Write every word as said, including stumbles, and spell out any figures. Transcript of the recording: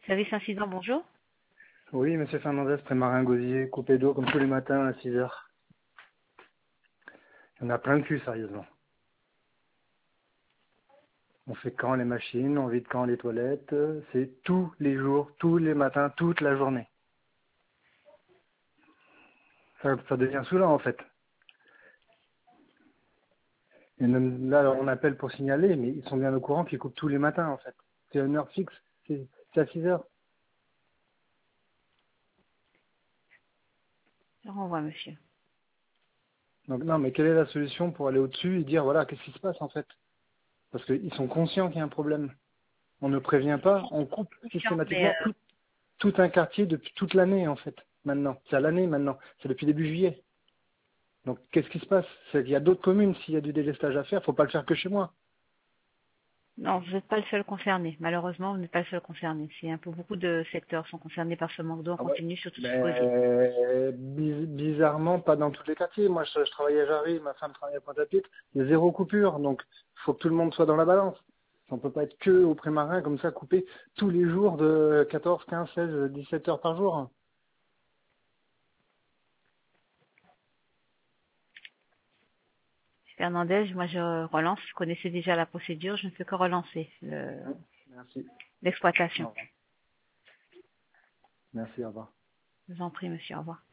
Service incident, bonjour. Oui, monsieur Fernandez, Prémarin Gosier, coupé d'eau comme tous les matins à six heures. Il y en a plein le cul, sérieusement. On fait quand les machines, on vide quand les toilettes, euh, c'est tous les jours, tous les matins, toute la journée. Ça, ça devient saoulant, en fait. Et même là, on appelle pour signaler, mais ils sont bien au courant qu'ils coupent tous les matins, en fait. C'est une heure fixe, c'est c'est à six heures. Je renvoie, monsieur. Donc non, mais quelle est la solution pour aller au-dessus et dire, voilà, qu'est-ce qui se passe, en fait? Parce qu'ils sont conscients qu'il y a un problème. On ne prévient pas, on coupe Consciente, mais systématiquement euh, tout tout un quartier depuis toute l'année, en fait, maintenant. C'est à l'année, maintenant. C'est depuis début juillet. Donc, qu'est-ce qui se passe? C'est qu'il y a d'autres communes, s'il y a du délestage à faire, faut pas le faire que chez moi. non, vous n'êtes pas le seul concerné. Malheureusement, vous n'êtes pas le seul concerné. C'est un peu beaucoup de secteurs sont concernés par ce manque d'eau en Ah ouais. continu, surtout ce Gosier. Mais biz- bizarrement, pas dans tous les quartiers. Moi, je, je travaillais à Jarry, ma femme travaillait à Pointe-à-Pitre. Il y a zéro coupure, donc il faut que tout le monde soit dans la balance. On peut pas être que au Prémarin, comme ça, coupé tous les jours de quatorze, quinze, seize, dix-sept heures par jour. Fernandez, moi je relance, je connaissais déjà la procédure, je ne fais que relancer le- Merci. Au l'exploitation. revoir. Merci, au revoir. Je vous en prie, monsieur, au revoir.